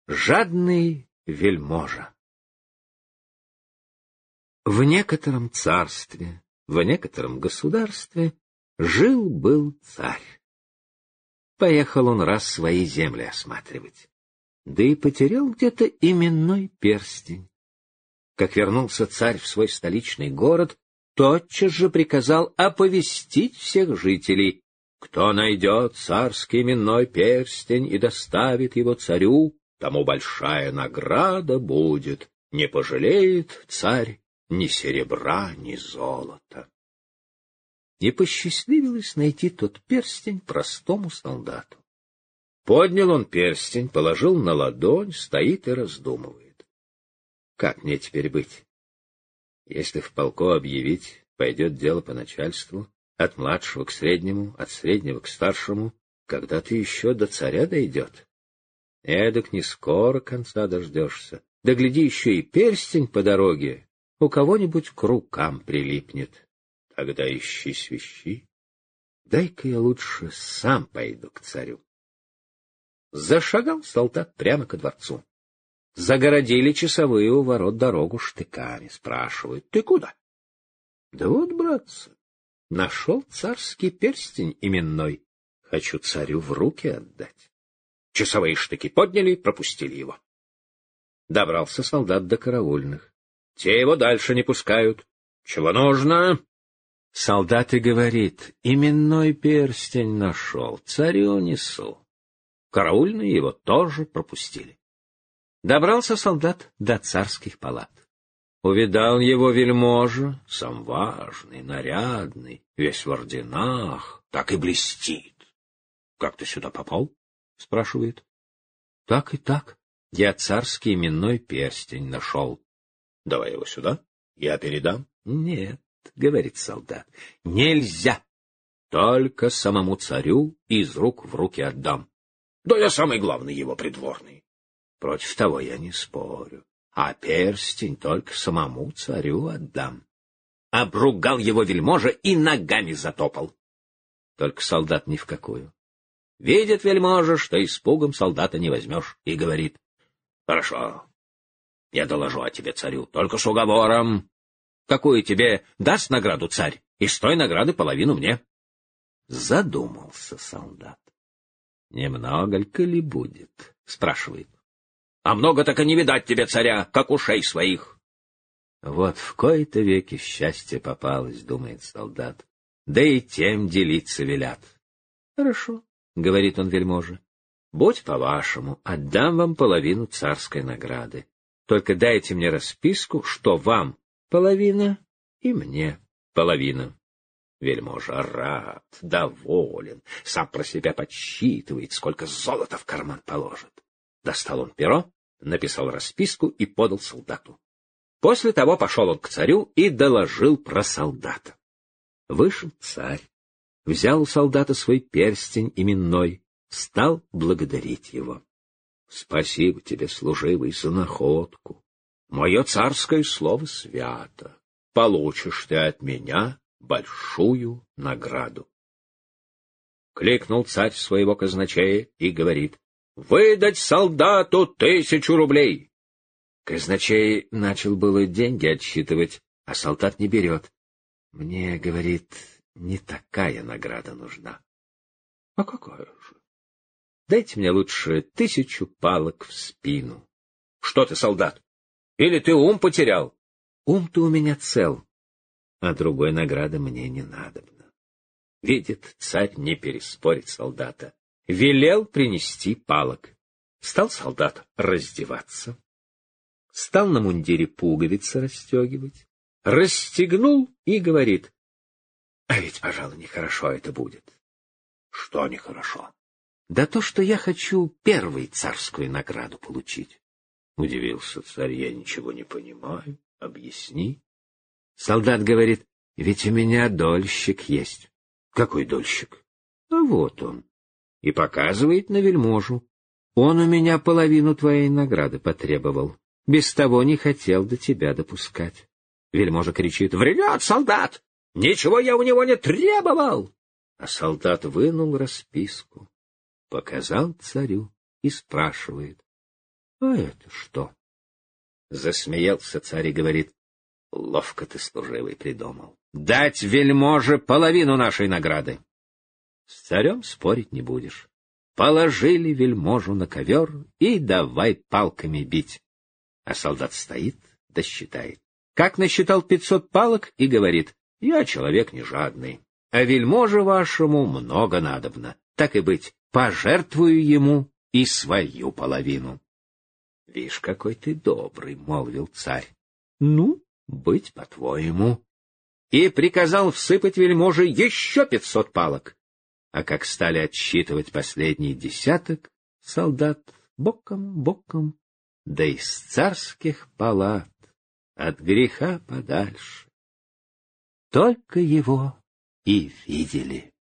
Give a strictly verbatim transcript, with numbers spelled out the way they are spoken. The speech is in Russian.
Жадный вельможа. В некотором царстве, в некотором государстве жил-был царь. Поехал он раз свои земли осматривать, да и потерял где-то именной перстень. Как вернулся царь в свой столичный город, тотчас же приказал оповестить всех жителей: кто найдет царский именной перстень и доставит его царю, тому большая награда будет, не пожалеет царь ни серебра, ни золота. И посчастливилось найти тот перстень простому солдату. Поднял он перстень, положил на ладонь, стоит и раздумывает. Как мне теперь быть? Если в полку объявить, пойдет дело по начальству, от младшего к среднему, от среднего к старшему, когда-то еще до царя дойдет. Эдак не скоро конца дождешься. Да гляди, еще и перстень по дороге у кого-нибудь к рукам прилипнет. Тогда ищи свищи. Дай-ка я лучше сам пойду к царю. Зашагал солдат прямо ко дворцу. Загородили часовые у ворот дорогу штыками. Спрашивают: ты куда? Да вот, братцы, нашел царский перстень именной. Хочу царю в руки отдать. Часовые штыки подняли, пропустили его. Добрался солдат до караульных. Те его дальше не пускают. Чего нужно? Солдат и говорит: именной перстень нашел, царю несу. Караульные его тоже пропустили. Добрался солдат до царских палат. Увидал его вельможа, сам важный, нарядный, весь в орденах, так и блестит. — Как ты сюда попал? — спрашивает. — Так и так. Я царский именной перстень нашел. — Давай его сюда, я передам. — Нет, — говорит солдат, — нельзя. Только самому царю из рук в руки отдам. — Да я самый главный его придворный. Против того я не спорю. А перстень только самому царю отдам. Обругал его вельможа и ногами затопал. Только солдат ни в какую. Видит вельможа, что испугом солдата не возьмешь, и говорит: — Хорошо, я доложу о тебе царю, только с уговором. Какую тебе даст награду царь, и с той награды половину мне. Задумался солдат. — Немного ли будет? — спрашивает. — А много так и не видать тебе царя, как ушей своих. Вот в кои-то веки счастье попалось, думает солдат, да и тем делиться велят. — Хорошо, — говорит он вельможе, — будь по-вашему, отдам вам половину царской награды. Только дайте мне расписку, что вам половина и мне половина. Вельможа рад, доволен, сам про себя подсчитывает, сколько золота в карман положит. Достал он перо, написал расписку и подал солдату. После того пошел он к царю и доложил про солдата. Вышел царь, взял у солдата свой перстень именной, стал благодарить его. — Спасибо тебе, служивый, за находку. Мое царское слово свято. Получишь ты от меня большую награду. Кликнул царь своего казначея и говорит: — Выдать солдату тысячу рублей. Казначей начал было деньги отсчитывать, а солдат не берет. Мне, говорит, не такая награда нужна. — А какая же? Дайте мне лучше тысячу палок в спину. — Что ты, солдат? Или ты ум потерял? — Ум-то у меня цел, а другой награды мне не надобно. Видит, царь не переспорит солдата. Велел принести палок. Стал солдат раздеваться. Стал на мундире пуговицы расстегивать. Расстегнул и говорит: — А ведь, пожалуй, нехорошо это будет. — Что нехорошо? — Да то, что я хочу первой царскую награду получить. Удивился царь: — Я ничего не понимаю. Объясни. Солдат говорит: — Ведь у меня дольщик есть. — Какой дольщик? — А вот он. И показывает на вельможу. Он у меня половину твоей награды потребовал. Без того не хотел до тебя допускать. Вельможа кричит: — Врет солдат! Ничего я у него не требовал! А солдат вынул расписку, показал царю и спрашивает: — А это что? Засмеялся царь и говорит: — Ловко ты, служивый, придумал. Дать вельможе половину нашей награды. С царем спорить не будешь. Положили вельможу на ковер и давай палками бить. А солдат стоит да считает. Как насчитал пятьсот палок и говорит: — Я человек не жадный, а вельможе вашему много надобно. Так и быть, пожертвую ему и свою половину. — Вишь, какой ты добрый, — молвил царь. — Ну, быть по-твоему. И приказал всыпать вельможе еще пятьсот палок. А как стали отсчитывать последний десяток, солдат боком-боком, да из царских палат, от греха подальше. Только его и видели.